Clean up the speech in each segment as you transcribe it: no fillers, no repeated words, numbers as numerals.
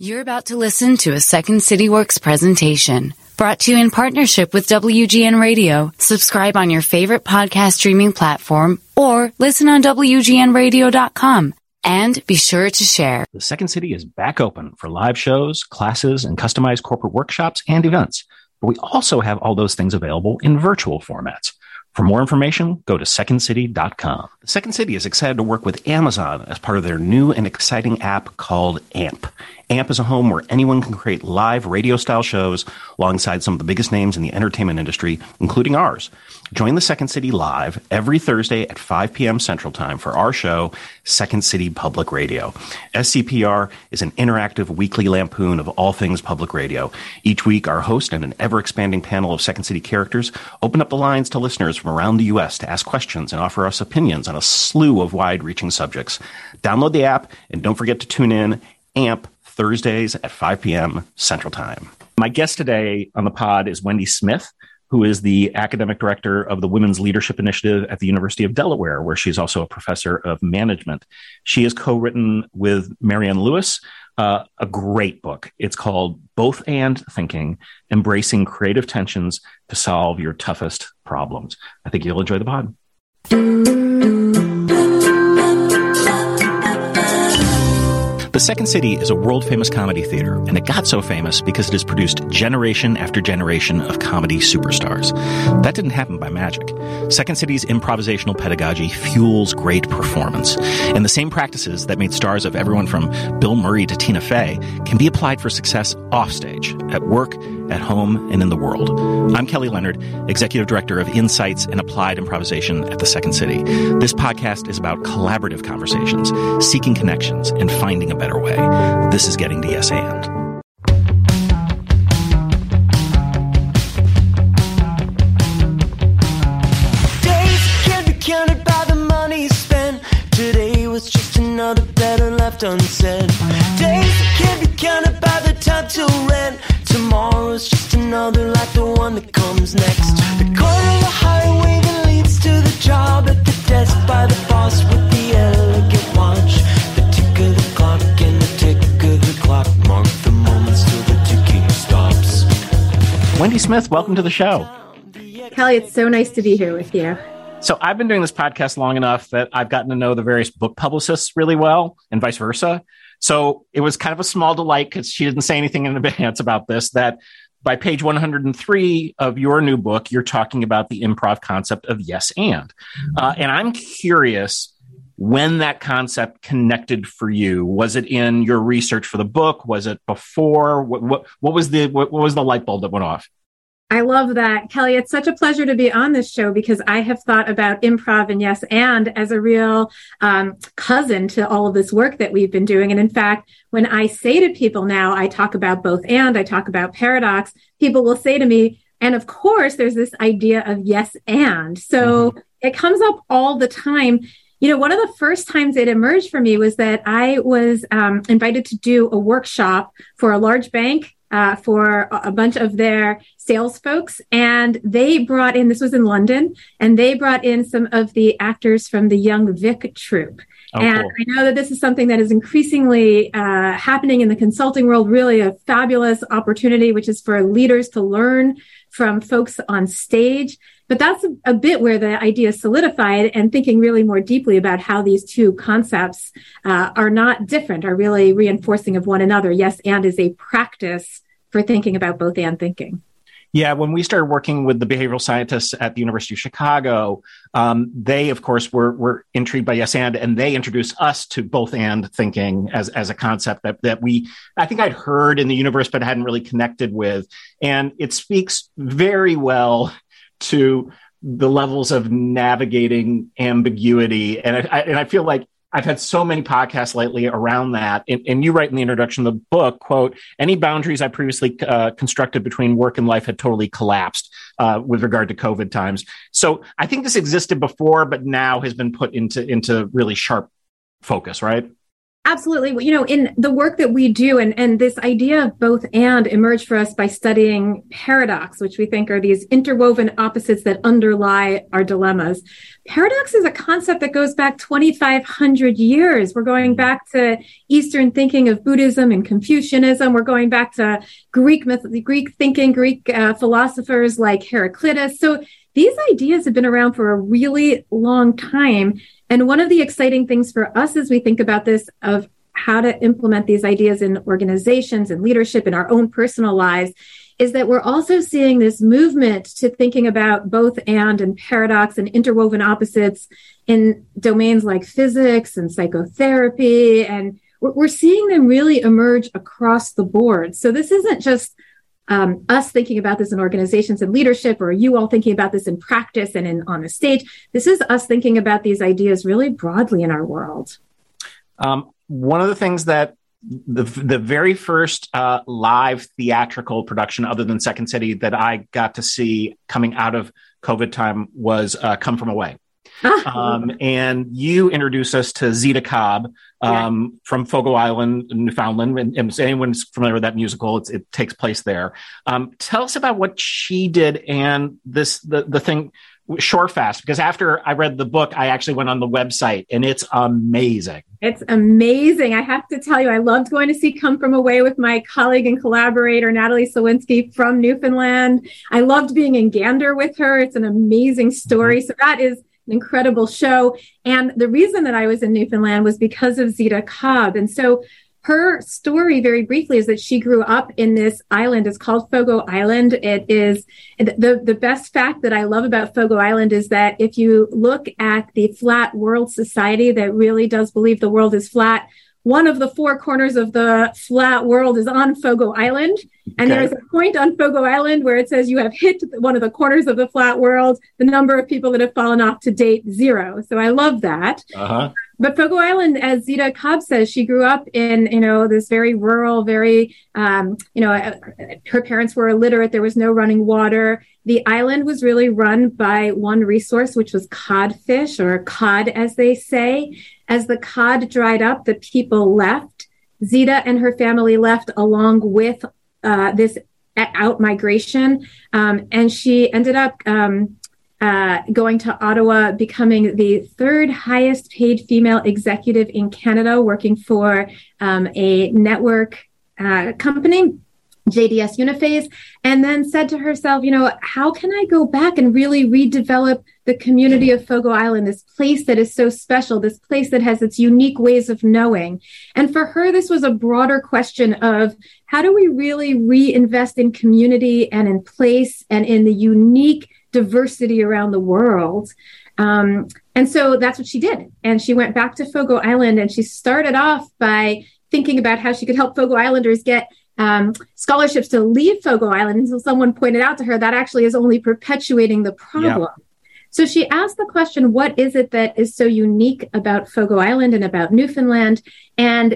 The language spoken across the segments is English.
You're about to listen to a Second City Works presentation brought to you in partnership with WGN Radio. Subscribe on your favorite podcast streaming platform or listen on WGNradio.com. And be sure to share. The Second City is back open for live shows, classes, and customized corporate workshops and events. But we also have all those things available in virtual formats. For more information, go to secondcity.com. The Second City is excited to work with Amazon as part of their new and exciting app called AMP. AMP is a home where anyone can create live radio-style shows alongside some of the biggest names in the entertainment industry, including ours. Join the Second City live every Thursday at 5 p.m. Central Time for our show, Second City Public Radio. SCPR is an interactive weekly lampoon of all things public radio. Each week, our host and an ever-expanding panel of Second City characters open up the lines to listeners from around the U.S. to ask questions and offer us opinions on a slew of wide-reaching subjects. Download the app and don't forget to tune in. AMP, Thursdays at 5 p.m. Central Time. My guest today on the pod is Wendy Smith, who is the academic director of the Women's Leadership Initiative at the University of Delaware, where she's also a professor of management. She has co-written with Marianne Lewis a great book. It's called Both and Thinking, Embracing Creative Tensions to Solve Your Toughest Problems. I think you'll enjoy the pod. The Second City is a world-famous comedy theater, and it got so famous because it has produced generation after generation of comedy superstars. That didn't happen by magic. Second City's improvisational pedagogy fuels great performance, and the same practices that made stars of everyone from Bill Murray to Tina Fey can be applied for success offstage, at work, at home, and in the world. I'm Kelly Leonard, Executive Director of Insights and Applied Improvisation at the Second City. This podcast is about collaborative conversations, seeking connections, and finding a better way. This is Getting to Yes And. Days can't be counted by the money spent. Today was just another letter left unsaid. Days can't be counted by the time till rent. Tomorrow's just another like the one that comes next. The corner of the highway that leads to the job, at the desk by the boss with the elegant watch. The tick of the clock and the tick of the clock mark the moments till the ticking stops. Wendy Smith, welcome to the show. Kelly, it's so nice to be here with you. So I've been doing this podcast long enough that I've gotten to know the various book publicists really well and vice versa. So it was kind of a small delight, because she didn't say anything in advance about this, that by page 103 of your new book, you're talking about the improv concept of yes and. And I'm curious when that concept connected for you. Was it in your research for the book? Was it before? What was the light bulb that went off? I love that. Kelly, it's such a pleasure to be on this show, because I have thought about improv and yes and as a real cousin to all of this work that we've been doing. And in fact, when I say to people now, I talk about both and, I talk about paradox, people will say to me, and of course, there's this idea of yes and. So It comes up all the time. You know, one of the first times it emerged for me was that I was invited to do a workshop for a large bank for a bunch of their sales folks. And they brought in, this was in London, and they brought in some of the actors from the Young Vic troupe. And cool. I know that this is something that is increasingly happening in the consulting world, really a fabulous opportunity, which is for leaders to learn from folks on stage. But that's a bit where the idea solidified, and thinking really more deeply about how these two concepts are not different, are really reinforcing of one another. Yes, and is a practice for thinking about both and thinking. Yeah, when we started working with the behavioral scientists at the University of Chicago, they, of course, were intrigued by yes and they introduced us to both and thinking as a concept that I think I'd heard in the universe, but hadn't really connected with. And it speaks very well to the levels of navigating ambiguity. And I feel like I've had so many podcasts lately around that. And you write in the introduction of the book, quote, any boundaries I previously constructed between work and life had totally collapsed with regard to COVID times. So I think this existed before, but now has been put into really sharp focus, right? Absolutely. You know, in the work that we do, and this idea of both and emerged for us by studying paradox, which we think are these interwoven opposites that underlie our dilemmas. Paradox is a concept that goes back 2,500 years. We're going back to Eastern thinking of Buddhism and Confucianism. We're going back to Greek thinking, Greek philosophers like Heraclitus. So these ideas have been around for a really long time. And one of the exciting things for us as we think about this of how to implement these ideas in organizations and leadership in our own personal lives is that we're also seeing this movement to thinking about both and paradox and interwoven opposites in domains like physics and psychotherapy. And we're seeing them really emerge across the board. So this isn't just us thinking about this in organizations and leadership, or you all thinking about this in practice and on the stage. This is us thinking about these ideas really broadly in our world. One of the things that the very first live theatrical production, other than Second City, that I got to see coming out of COVID time was Come From Away. And you introduced us to Zita Cobb from Fogo Island, Newfoundland. And if anyone's familiar with that musical, it takes place there. Tell us about what she did and the thing, Shorefast, because after I read the book, I actually went on the website and it's amazing. It's amazing. I have to tell you, I loved going to see Come From Away with my colleague and collaborator, Natalie Sawinski from Newfoundland. I loved being in Gander with her. It's an amazing story. So that is an incredible show. And the reason that I was in Newfoundland was because of Zita Cobb. And so her story, very briefly, is that she grew up in this island. It's called Fogo Island. It is the best fact that I love about Fogo Island is that if you look at the Flat World Society that really does believe the world is flat, one of the four corners of the flat world is on Fogo Island. And there is a point on Fogo Island where it says you have hit one of the corners of the flat world. The number of people that have fallen off to date, 0. So I love that. But Fogo Island, as Zita Cobb says, she grew up in, this very rural, very, her parents were illiterate. There was no running water. The island was really run by one resource, which was codfish, or cod, as they say. As the cod dried up, the people left. Zita and her family left along with this out migration. And she ended up going to Ottawa, becoming the third highest paid female executive in Canada, working for a network company, JDS Uniphase, and then said to herself, how can I go back and really redevelop the community of Fogo Island, this place that is so special, this place that has its unique ways of knowing. And for her, this was a broader question of how do we really reinvest in community and in place and in the unique diversity around the world. And so that's what she did. And she went back to Fogo Island, and she started off by thinking about how she could help Fogo Islanders get scholarships to leave Fogo Island, until someone pointed out to her that actually is only perpetuating the problem. Yeah. So she asked the question, what is it that is so unique about Fogo Island and about Newfoundland? And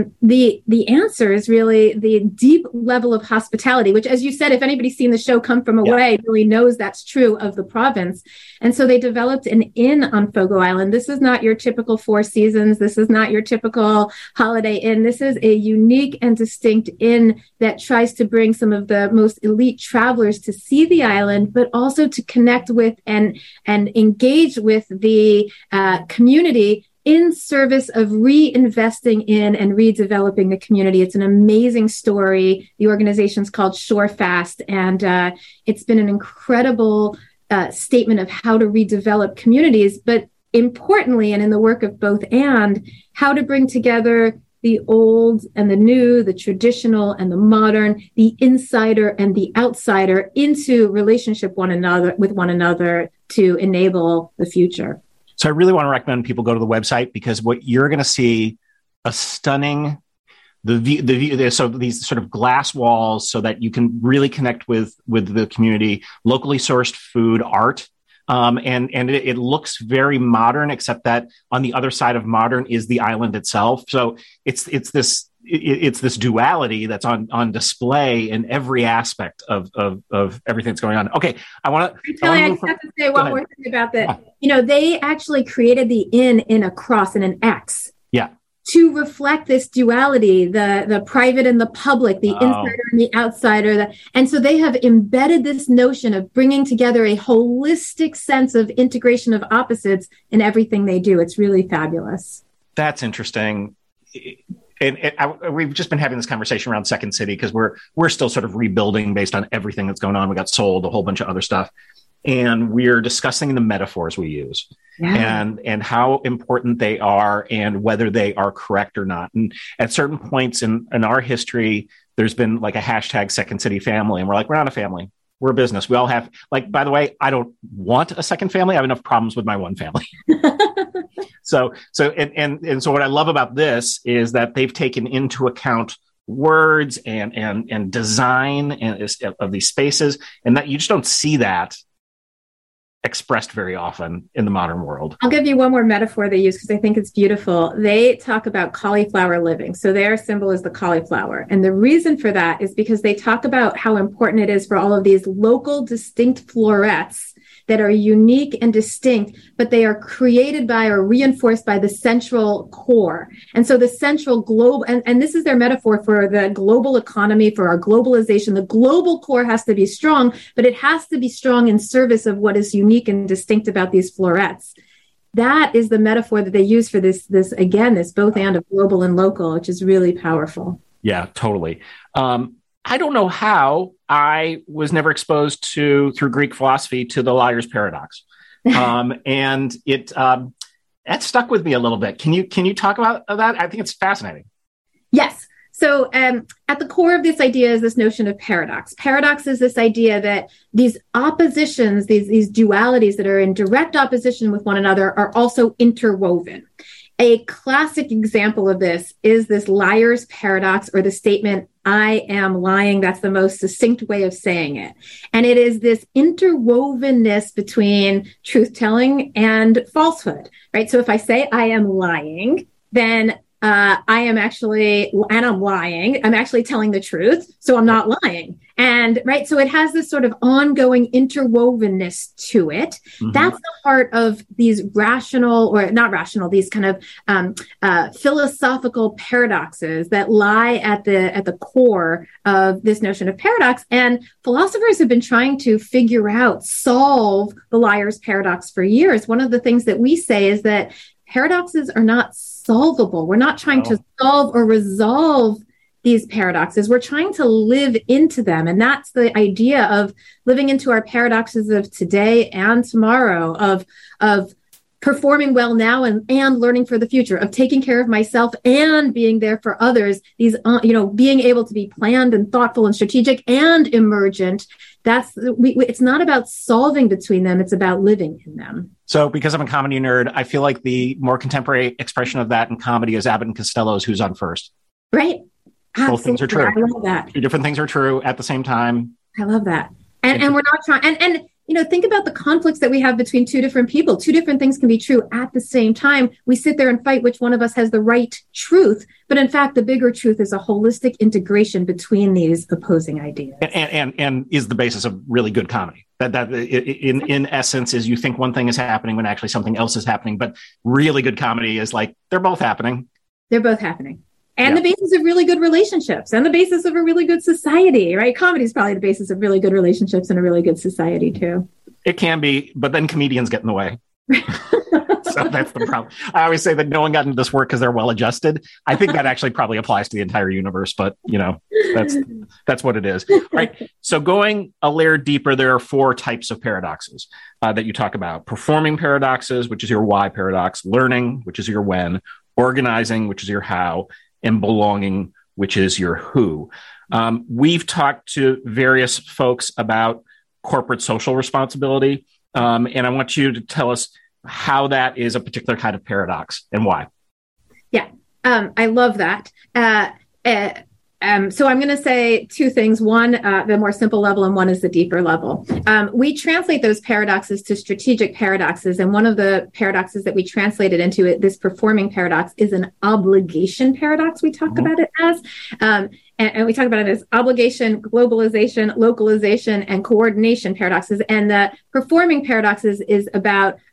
the answer is really the deep level of hospitality, which, as you said, if anybody's seen the show Come From Away, really knows that's true of the province. And so they developed an inn on Fogo Island. This is not your typical Four Seasons. This is not your typical Holiday Inn. This is a unique and distinct inn that tries to bring some of the most elite travelers to see the island, but also to connect with and engage with the community in service of reinvesting in and redeveloping the community. It's an amazing story. The organization's called Shorefast, and it's been an incredible statement of how to redevelop communities, but importantly, and in the work of both and, how to bring together the old and the new, the traditional and the modern, the insider and the outsider into relationship with one another to enable the future. So I really want to recommend people go to the website, because what you're going to see a stunning, the view, so these sort of glass walls so that you can really connect with the community, locally sourced food, art. And it looks very modern, except that on the other side of modern is the island itself. So it's this duality that's on display in every aspect of everything that's going on. Okay, I have to say one more thing about that. Yeah. They actually created the inn in a cross and an X. Yeah. to reflect this duality, the private and the public, the insider and the outsider. And so they have embedded this notion of bringing together a holistic sense of integration of opposites in everything they do. It's really fabulous. That's interesting. And we've just been having this conversation around Second City because we're still sort of rebuilding based on everything that's going on. We got sold, a whole bunch of other stuff. And we're discussing the metaphors we use and how important they are and whether they are correct or not. And at certain points in our history, there's been like a hashtag Second City family. And we're like, we're not a family. We're a business. We all have, like, by the way, I don't want a second family. I have enough problems with my one family. So what I love about this is that they've taken into account words and design of these spaces, and that you just don't see that expressed very often in the modern world. I'll give you one more metaphor they use because I think it's beautiful. They talk about cauliflower living. So their symbol is the cauliflower. And the reason for that is because they talk about how important it is for all of these local distinct florets that are unique and distinct, but they are created by or reinforced by the central core. And so the central global, and this is their metaphor for the global economy, for our globalization. The global core has to be strong, but it has to be strong in service of what is unique and distinct about these florets. That is the metaphor that they use for this both and of global and local, which is really powerful. Yeah, totally. I don't know how I was never exposed through Greek philosophy to the liar's paradox. And that stuck with me a little bit. Can you talk about that? I think it's fascinating. Yes. So at the core of this idea is this notion of paradox. Paradox is this idea that these oppositions, these dualities that are in direct opposition with one another are also interwoven. A classic example of this is this liar's paradox, or the statement, I am lying. That's the most succinct way of saying it. And it is this interwovenness between truth-telling and falsehood, right? So if I say I am lying, then I am actually, and I'm lying, I'm actually telling the truth, so I'm not lying. And right, so it has this sort of ongoing interwovenness to it. Mm-hmm. That's the heart of these rational, or not rational, these kind of philosophical paradoxes that lie at the core of this notion of paradox. And philosophers have been trying to solve the liar's paradox for years. One of the things that we say is that paradoxes are not solvable. We're not trying to solve or resolve these paradoxes. We're trying to live into them. And that's the idea of living into our paradoxes of today and tomorrow, of performing well now and learning for the future, of taking care of myself and being there for others. These, being able to be planned and thoughtful and strategic and emergent. It's not about solving between them. It's about living in them. So because I'm a comedy nerd, I feel like the more contemporary expression of that in comedy is Abbott and Costello's Who's on First. Right. Absolutely. Both things are true. I love that. Two different things are true at the same time. I love that. And we're not trying, and think about the conflicts that we have between two different people. Two different things can be true at the same time. We sit there and fight which one of us has the right truth. But in fact, the bigger truth is a holistic integration between these opposing ideas. And is the basis of really good comedy. That in essence is you think one thing is happening when actually something else is happening. But really good comedy is like, they're both happening. They're both happening. And the basis of really good relationships and the basis of a really good society, right? Comedy is probably the basis of really good relationships and a really good society too. It can be, but then comedians get in the way. So that's the problem. I always say that no one got into this work because they're well adjusted. I think that actually probably applies to the entire universe, but that's what it is. All right. So going a layer deeper, there are 4 types of paradoxes that you talk about: performing paradoxes, which is your why paradox; learning, which is your when; organizing, which is your how; and belonging, which is your who. We've talked to various folks about corporate social responsibility, and I want you to tell us how that is a particular kind of paradox and why. Yeah, I love that. So I'm going to say 2 things. One, the more simple level, and one is the deeper level. We translate those paradoxes to strategic paradoxes. And one of the paradoxes that we translated into it, this performing paradox, is an obligation paradox. We talk about it as, and we talk about it as obligation, globalization, localization, and coordination paradoxes. And the performing paradoxes is about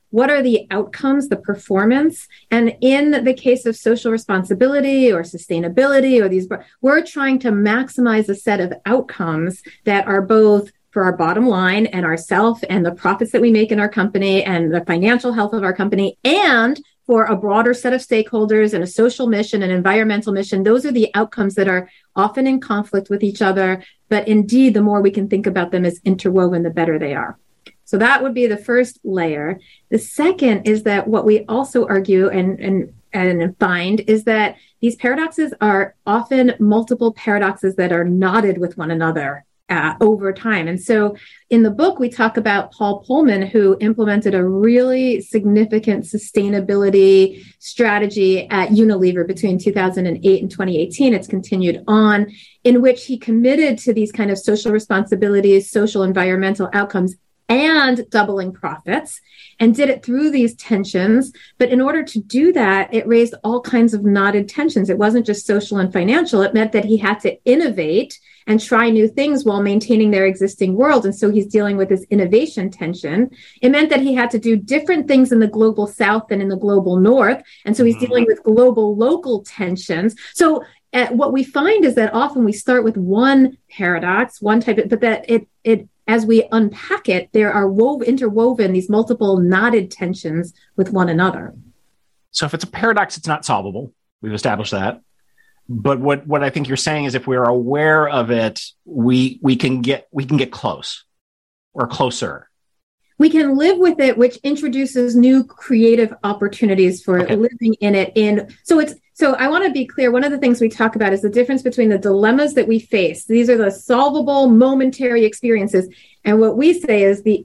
what are the outcomes, the performance? And in the case of social responsibility or sustainability or these, we're trying to maximize a set of outcomes that are both for our bottom line and ourself and the profits that we make in our company and the financial health of our company, and for a broader set of stakeholders and a social mission, an environmental mission. Those are the outcomes that are often in conflict with each other. But indeed, the more we can think about them as interwoven, the better they are. So that would be the first layer. The second is that what we also argue and find is that these paradoxes are often multiple paradoxes that are knotted with one another over time. And so in the book, we talk about Paul Polman, who implemented a really significant sustainability strategy at Unilever between 2008 and 2018. It's continued on, in which he committed to these kind of social responsibilities, social environmental outcomes, and doubling profits, and did it through these tensions. But in order to do that, it raised all kinds of knotted tensions. It wasn't just social and financial. It meant that he had to innovate and try new things while maintaining their existing world. And so he's dealing with this innovation tension. It meant that he had to do different things in the global South than in the global North. And so he's dealing with global local tensions. So what we find is that often we start with one paradox, one type of, but that it as we unpack it, there are interwoven these multiple knotted tensions with one another. So if it's a paradox, it's not solvable. We've established that. But what I think you're saying is if we're aware of it, we can get close or closer. We can live with it, which introduces new creative opportunities for living in it. So I want to be clear. One of the things we talk about is the difference between the dilemmas that we face. These are the solvable momentary experiences. And what we say is the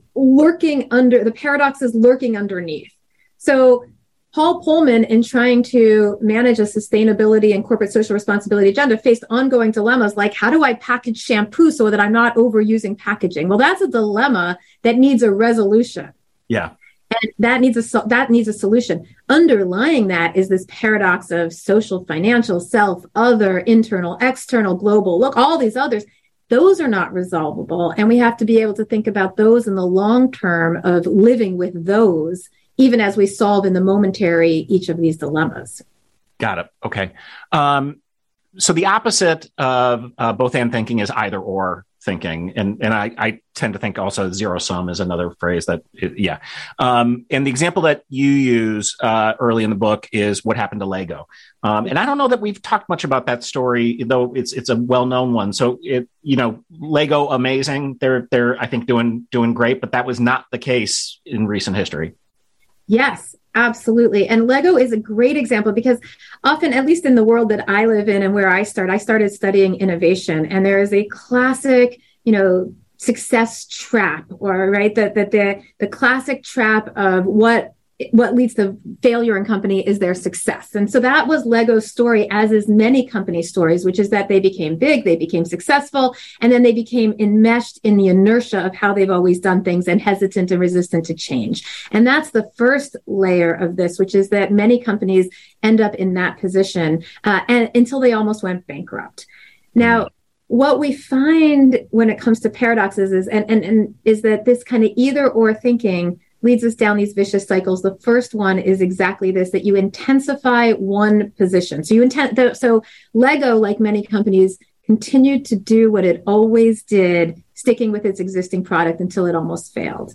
paradox is lurking underneath. So Paul Polman, in trying to manage a sustainability and corporate social responsibility agenda, faced ongoing dilemmas like, how do I package shampoo so that I'm not overusing packaging? Well, that's a dilemma that needs a resolution. Yeah. And that needs a solution. Underlying that is this paradox of social, financial, self, other, internal, external, global. Look, all these others, those are not resolvable. And we have to be able to think about those in the long term of living with those, even as we solve in the momentary each of these dilemmas. Got it. Okay. So the opposite of both and thinking is either or thinking. And I tend to think also zero sum is another phrase that, and the example that you use early in the book is what happened to Lego. And I don't know that we've talked much about that story, though it's a well-known one. So Lego, amazing. They're I think doing great, but that was not the case in recent history. Yes, absolutely. And Lego is a great example because often, at least in the world that I live in and where I started studying innovation, and there is a classic, success trap, or right, that the classic trap of what leads to failure in company is their success. And so that was Lego's story, as is many company stories, which is that they became big, they became successful, and then they became enmeshed in the inertia of how they've always done things and hesitant and resistant to change. And that's the first layer of this, which is that many companies end up in that position and until they almost went bankrupt. Now, what we find when it comes to paradoxes is that this kind of either or thinking leads us down these vicious cycles. The first one is exactly this, that you intensify one position. So Lego, like many companies, continued to do what it always did, sticking with its existing product until it almost failed.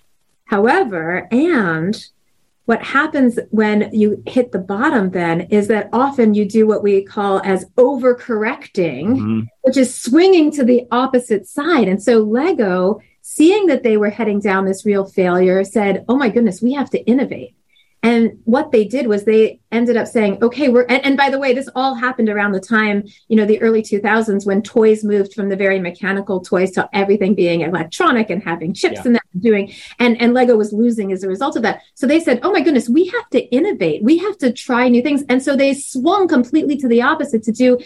However, and what happens when you hit the bottom then is that often you do what we call as overcorrecting, which is swinging to the opposite side. And so Lego, seeing that they were heading down this real failure, said, oh my goodness, we have to innovate. And what they did was they ended up saying, okay, and by the way, this all happened around the time, the early 2000s, when toys moved from the very mechanical toys to everything being electronic and having chips in that and Lego was losing as a result of that. So they said, oh my goodness, we have to innovate. We have to try new things. And so they swung completely to the opposite to do,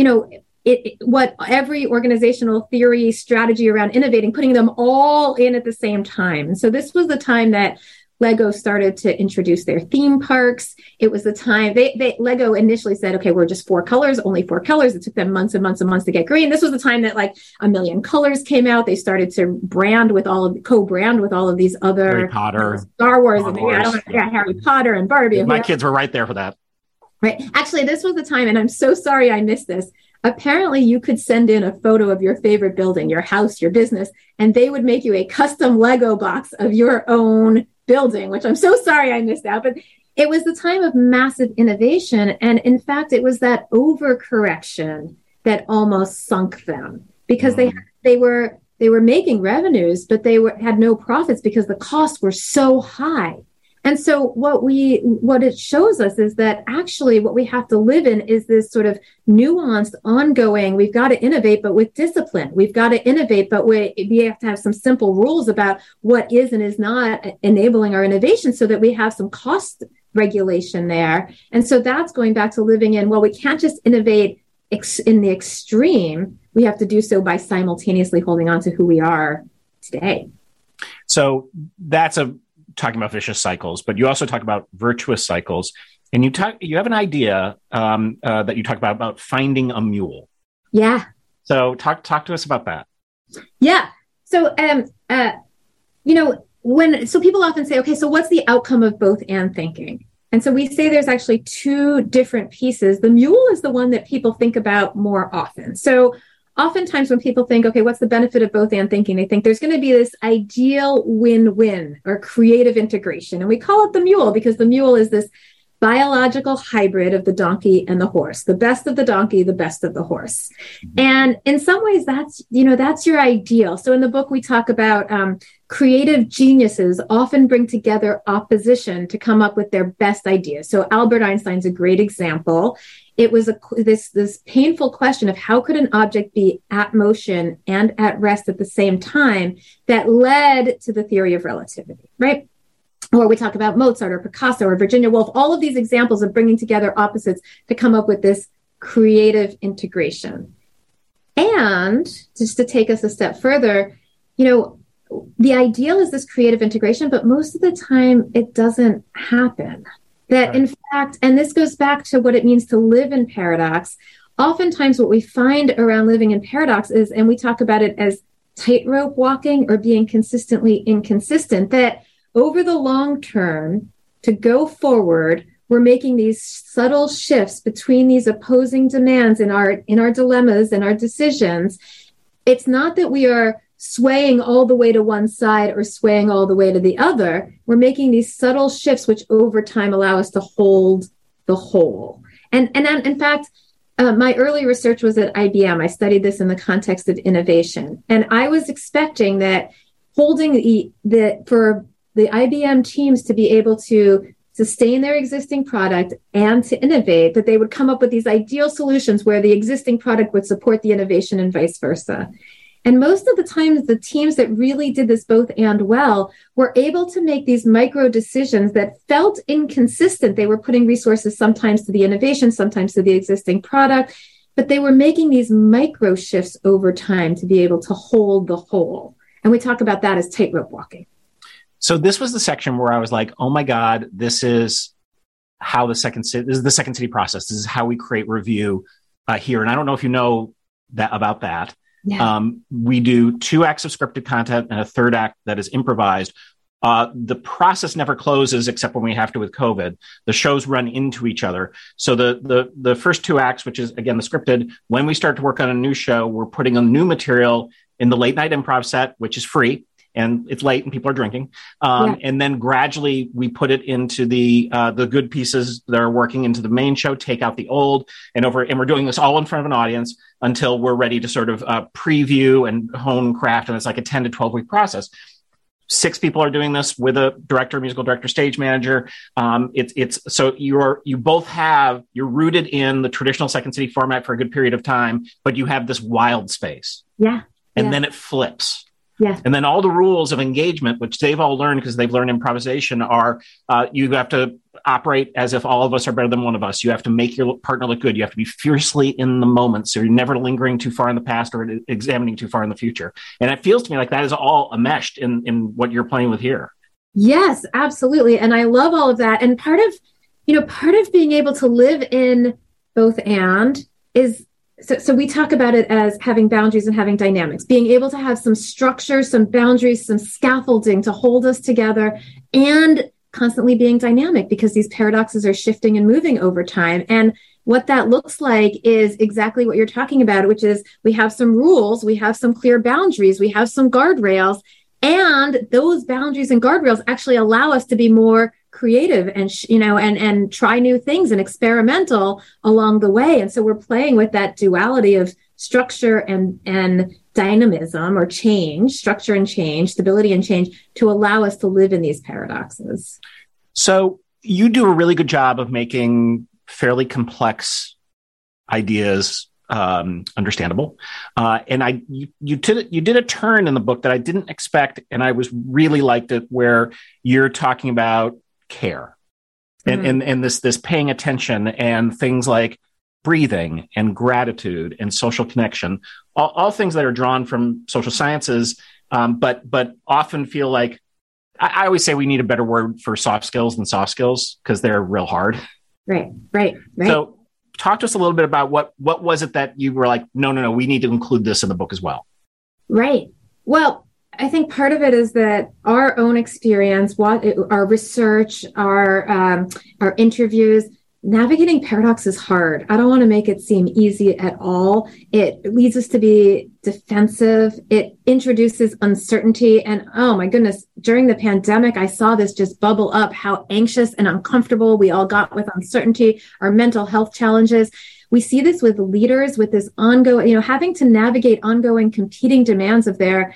what every organizational theory strategy around innovating, putting them all in at the same time. And so this was the time that Lego started to introduce their theme parks. It was the time Lego initially said, okay, we're just 4 colors, only 4 colors. It took them months and months and months to get green. This was the time that like a million colors came out. They started to co-brand with all of these other Harry Potter, Star Wars, Harry Potter and Barbie. My kids were right there for that. Right. Actually, this was the time, and I'm so sorry I missed this. Apparently, you could send in a photo of your favorite building, your house, your business, and they would make you a custom Lego box of your own building, which I'm so sorry I missed out. But it was the time of massive innovation. And in fact, it was that overcorrection that almost sunk them, because they were making revenues, but had no profits because the costs were so high. And so what it shows us is that actually what we have to live in is this sort of nuanced, ongoing, we've got to innovate, but with discipline. We've got to innovate, but we have to have some simple rules about what is and is not enabling our innovation so that we have some cost regulation there. And so that's going back to living in, well, we can't just innovate in the extreme. We have to do so by simultaneously holding on to who we are today. So that's talking about vicious cycles, but you also talk about virtuous cycles, and you have an idea that you talk about finding a mule. Yeah. So talk to us about that. Yeah. So so people often say, okay, so what's the outcome of both and thinking? And so we say there's actually 2 different pieces. The mule is the one that people think about more often. So oftentimes when people think, okay, what's the benefit of both and thinking? They think there's going to be this ideal win-win or creative integration. And we call it the mule because the mule is this biological hybrid of the donkey and the horse, the best of the donkey, the best of the horse. And in some ways that's your ideal. So in the book, we talk about creative geniuses often bring together opposition to come up with their best ideas. So Albert Einstein's a great example. It was this painful question of how could an object be at motion and at rest at the same time that led to the theory of relativity, right? Or we talk about Mozart or Picasso or Virginia Woolf, all of these examples of bringing together opposites to come up with this creative integration. And just to take us a step further, the ideal is this creative integration, but most of the time it doesn't happen. That in fact, and this goes back to what it means to live in paradox, oftentimes what we find around living in paradox is, and we talk about it as tightrope walking or being consistently inconsistent, that over the long term, to go forward, we're making these subtle shifts between these opposing demands in our dilemmas and our decisions. It's not that we are swaying all the way to one side or swaying all the way to the other. We're making these subtle shifts, which over time allow us to hold the whole. And in fact, my early research was at IBM. I studied this in the context of innovation. And I was expecting that holding for the IBM teams to be able to sustain their existing product and to innovate, that they would come up with these ideal solutions where the existing product would support the innovation and vice versa. And most of the time, the teams that really did this both and well were able to make these micro decisions that felt inconsistent. They were putting resources sometimes to the innovation, sometimes to the existing product, but they were making these micro shifts over time to be able to hold the whole. And we talk about that as tightrope walking. So this was the section where I was like, oh my God, this is how this is the Second City process. This is how we create review here. And I don't know if you know about that. Yeah. We do 2 acts of scripted content and a 3rd act that is improvised. The process never closes except when we have to with COVID. The shows run into each other. So the first 2 acts, which is, again, the scripted, when we start to work on a new show, we're putting a new material in the late night improv set, which is free. And it's late and people are drinking. And then gradually we put it into the good pieces that are working into the main show, take out the old, and we're doing this all in front of an audience until we're ready to sort of preview and hone craft. And it's like a 10 to 12 week process. 6 people are doing this with a director, musical director, stage manager. So you're rooted in the traditional Second City format for a good period of time, but you have this wild space. Yeah. And then it flips. Yeah. And then all the rules of engagement, which they've all learned because they've learned improvisation, are you have to operate as if all of us are better than one of us. You have to make your partner look good. You have to be fiercely in the moment. So you're never lingering too far in the past or examining too far in the future. And it feels to me like that is all enmeshed in what you're playing with here. Yes, absolutely. And I love all of that. And part of being able to live in both and is, so we talk about it as having boundaries and having dynamics, being able to have some structure, some boundaries, some scaffolding to hold us together, and constantly being dynamic, because these paradoxes are shifting and moving over time. And what that looks like is exactly what you're talking about, which is we have some rules, we have some clear boundaries, we have some guardrails, and those boundaries and guardrails actually allow us to be more creative and and try new things and experimental along the way. And so we're playing with that duality of structure and dynamism, or change, structure and change, stability and change, to allow us to live in these paradoxes. So you do a really good job of making fairly complex ideas understandable. And you did a turn in the book that I didn't expect, and I was really liked it, where you're talking about care and this paying attention and things like breathing and gratitude and social connection, all things that are drawn from social sciences, but often feel like, I always say we need a better word for soft skills than soft skills, because they're real hard. Right. So talk to us a little bit about what was it that you were like, no, we need to include this in the book as well. Right. Well, I think part of it is that our own experience, our research, our interviews, navigating paradox is hard. I don't want to make it seem easy at all. It leads us to be defensive. It introduces uncertainty. And oh my goodness, during the pandemic, I saw this just bubble up, how anxious and uncomfortable we all got with uncertainty, our mental health challenges. We see this with leaders, with this ongoing, having to navigate ongoing competing demands of their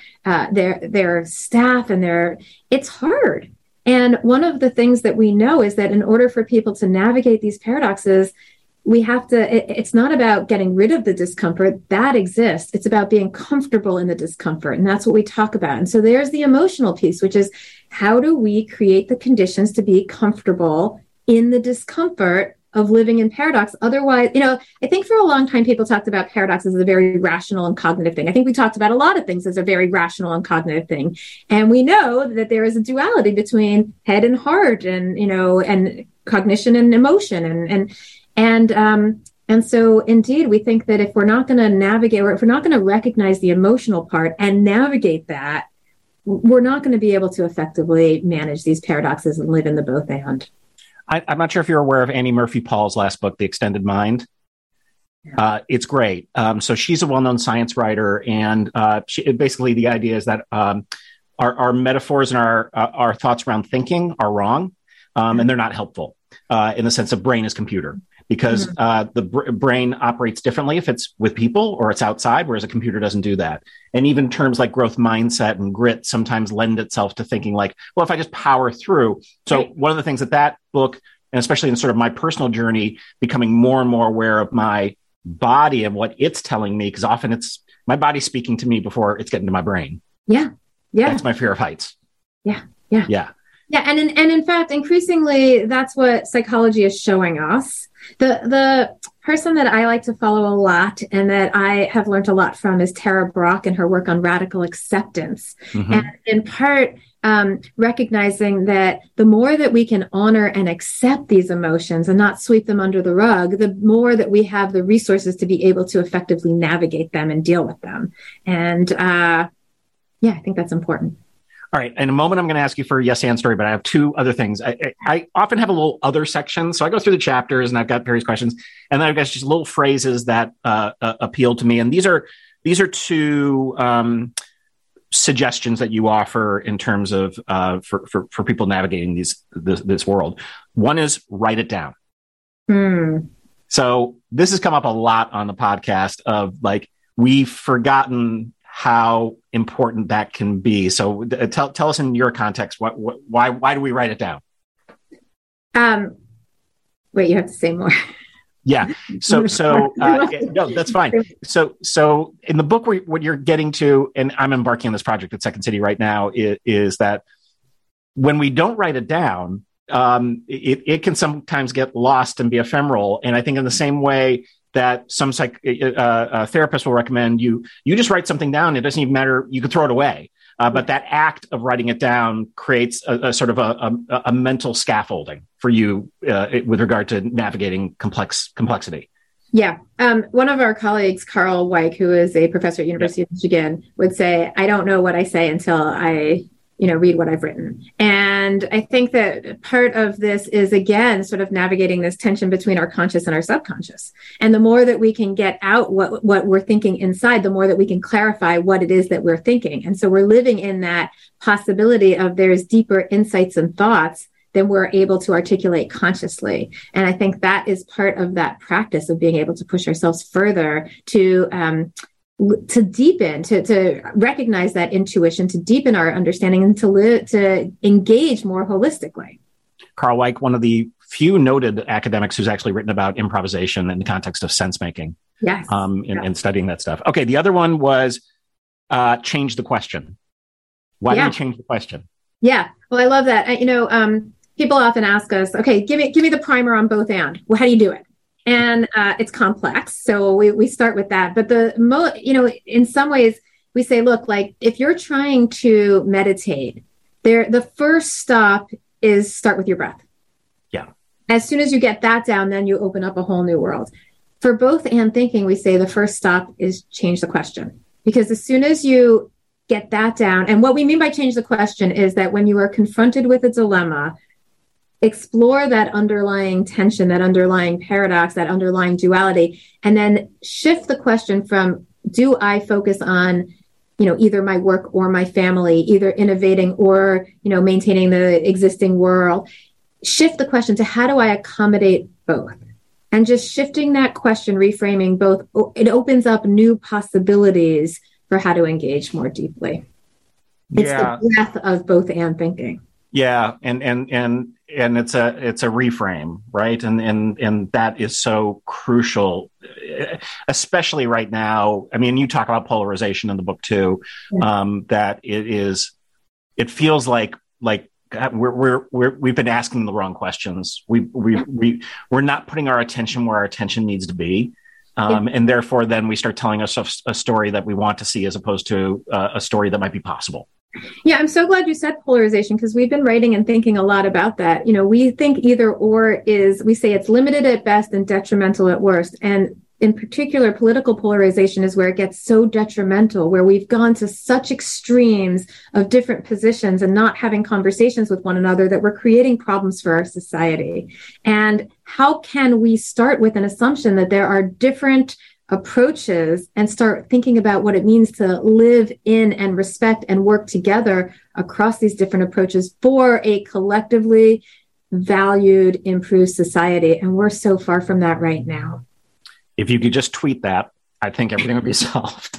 staff and it's hard. And one of the things that we know is that in order for people to navigate these paradoxes, we have to, it's not about getting rid of the discomfort that exists. It's about being comfortable in the discomfort. And that's what we talk about. And so there's the emotional piece, which is how do we create the conditions to be comfortable in the discomfort of living in paradox? Otherwise, I think for a long time, people talked about paradox as a very rational and cognitive thing. I think we talked about a lot of things as a very rational and cognitive thing. And we know that there is a duality between head and heart and cognition and emotion. And so indeed, we think that if we're not going to navigate, or if we're not going to recognize the emotional part and navigate that, we're not going to be able to effectively manage these paradoxes and live in the both and. I'm not sure if you're aware of Annie Murphy Paul's last book, The Extended Mind. Yeah. It's great. So she's a well-known science writer, and basically the idea is that our metaphors and our thoughts around thinking are wrong, and they're not helpful in the sense of brain as computer, because the brain operates differently if it's with people or it's outside, whereas a computer doesn't do that. And even terms like growth mindset and grit sometimes lend itself to thinking like, well, if I just power through. So one of the things that book, and especially in sort of my personal journey, becoming more and more aware of my body and what it's telling me, because often it's my body speaking to me before it's getting to my brain. Yeah. That's my fear of heights. Yeah. And in fact, increasingly, that's what psychology is showing us. The person that I like to follow a lot and that I have learned a lot from is Tara Brach and her work on radical acceptance. And in part, recognizing that the more that we can honor and accept these emotions and not sweep them under the rug, the more that we have the resources to be able to effectively navigate them and deal with them. And I think that's important. All right. In a moment, I'm going to ask you for a yes and story, but I have two other things. I often have a little other section. So I go through the chapters and I've got various questions, and then I've got just little phrases that appeal to me. And these are two suggestions that you offer in terms of for people navigating this world. One is write it down. So this has come up a lot on the podcast of like, we've forgotten how important that can be. So tell us in your context, why do we write it down? Wait, you have to say more. Yeah. So no, that's fine. So in the book, what you're getting to, and I'm embarking on this project at Second City right now, is that when we don't write it down, it can sometimes get lost and be ephemeral. And I think in the same way that some therapists will recommend you just write something down. It doesn't even matter. You can throw it away. But that act of writing it down creates a sort of a mental scaffolding for you with regard to navigating complexity. Yeah. One of our colleagues, Carl Weick, who is a professor at University of Michigan, would say, I don't know what I say until I read what I've written. And I think that part of this is, again, sort of navigating this tension between our conscious and our subconscious. And the more that we can get out what we're thinking inside, the more that we can clarify what it is that we're thinking. And so we're living in that possibility of there's deeper insights and thoughts than we're able to articulate consciously. And I think that is part of that practice of being able to push ourselves further to deepen, to recognize that intuition, to deepen our understanding, and to engage more holistically. Carl Weick, one of the few noted academics who's actually written about improvisation in the context of sense making. Yes. In studying that stuff. Okay, the other one was change the question. Why do you change the question? Yeah, well, I love that. People often ask us, okay, give me the primer on both and. Well, how do you do it? And it's complex. So we start with that. But in some ways we say, look, like if you're trying to meditate, the first stop is start with your breath. Yeah. As soon as you get that down, then you open up a whole new world. For both and thinking, we say the first stop is change the question. Because as soon as you get that down, and what we mean by change the question is that when you are confronted with a dilemma, explore that underlying tension, that underlying paradox, that underlying duality, and then shift the question from, do I focus on, either my work or my family, either innovating or, maintaining the existing world? Shift the question to, how do I accommodate both? And just shifting that question, reframing both, it opens up new possibilities for how to engage more deeply. It's the breadth of both and thinking. Yeah, and it's a reframe, right? And that is so crucial, especially right now. I mean, you talk about polarization in the book too. Yeah. That it feels like we've been asking the wrong questions. We're not putting our attention where our attention needs to be. And therefore, then we start telling us a story that we want to see as opposed to a story that might be possible. Yeah, I'm so glad you said polarization, because we've been writing and thinking a lot about that. We think either or we say it's limited at best and detrimental at worst. And in particular, political polarization is where it gets so detrimental, where we've gone to such extremes of different positions and not having conversations with one another that we're creating problems for our society. And how can we start with an assumption that there are different approaches and start thinking about what it means to live in and respect and work together across these different approaches for a collectively valued, improved society? And we're so far from that right now. If you could just tweet that, I think everything would be solved.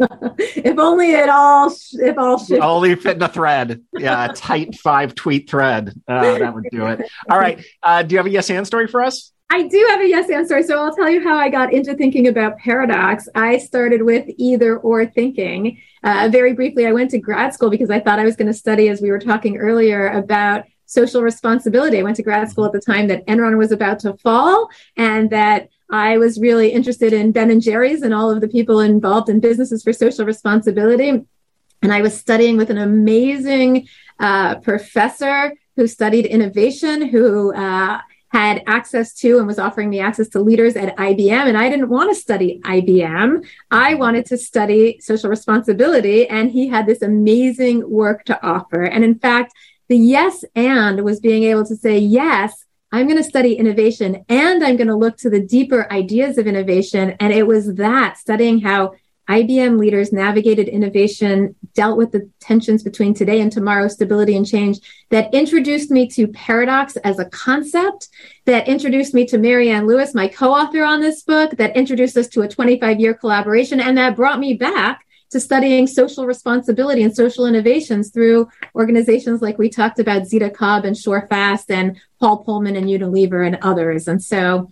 If only it all should. Only fit in a thread. Yeah, a tight 5-tweet thread. That would do it. All right. Do you have a yes and story for us? I do have a yes and story. So I'll tell you how I got into thinking about paradox. I started with either or thinking. Very briefly, I went to grad school because I thought I was going to study, as we were talking earlier, about social responsibility. I went to grad school at the time that Enron was about to fall, and that I was really interested in Ben & Jerry's and all of the people involved in businesses for social responsibility. And I was studying with an amazing professor who studied innovation, who had access to and was offering me access to leaders at IBM. And I didn't want to study IBM. I wanted to study social responsibility. And he had this amazing work to offer. And in fact, the yes and was being able to say, yes, I'm going to study innovation and I'm going to look to the deeper ideas of innovation. And it was that, studying how IBM leaders navigated innovation, dealt with the tensions between today and tomorrow, stability and change, that introduced me to paradox as a concept, that introduced me to Marianne Lewis, my co-author on this book, that introduced us to a 25-year collaboration, and that brought me back to studying social responsibility and social innovations through organizations like we talked about, Zeta Cobb and SureFast and Paul Pullman and Unilever and others. And so,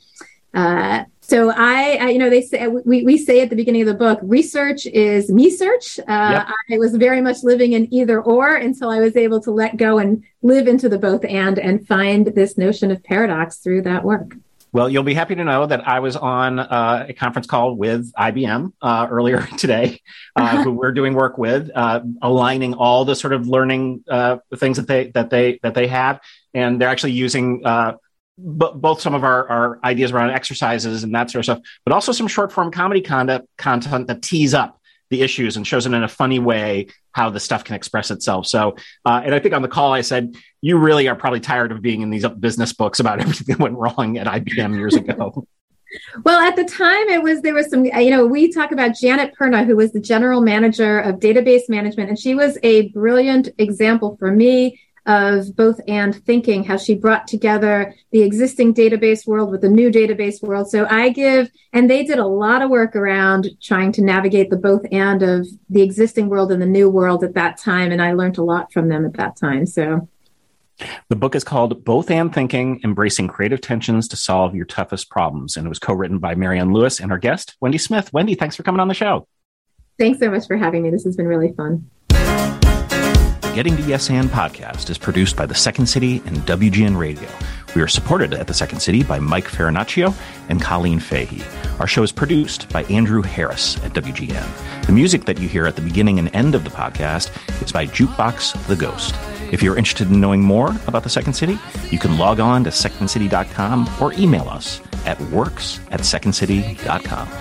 they say, we say at the beginning of the book, research is me search. Yep. I was very much living in either or until I was able to let go and live into the both and find this notion of paradox through that work. Well, you'll be happy to know that I was on a conference call with IBM earlier today, who we're doing work with, aligning all the sort of learning things that they have, and they're actually using both some of our ideas around exercises and that sort of stuff, but also some short form comedy content that tease up the issues and shows it in a funny way how the stuff can express itself. So, and I think on the call I said, you really are probably tired of being in these business books about everything that went wrong at IBM years ago. Well, at the time there was some, we talk about Janet Perna, who was the general manager of database management, and she was a brilliant example for me of both and thinking, how she brought together the existing database world with the new database world. So and they did a lot of work around trying to navigate the both and of the existing world and the new world at that time. And I learned a lot from them at that time. So the book is called Both and Thinking, Embracing Creative Tensions to Solve Your Toughest Problems. And it was co-written by Marianne Lewis and our guest, Wendy Smith. Wendy, thanks for coming on the show. Thanks so much for having me. This has been really fun. Getting to Yes And podcast is produced by the Second City and WGN Radio. We are supported at the Second City by Mike Farinaccio and Colleen Fahey. Our show is produced by Andrew Harris at WGN. The music that you hear at the beginning and end of the podcast is by Jukebox the Ghost. If you're interested in knowing more about the Second City, you can log on to secondcity.com or email us at works@secondcity.com.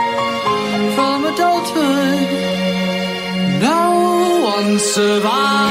Survive.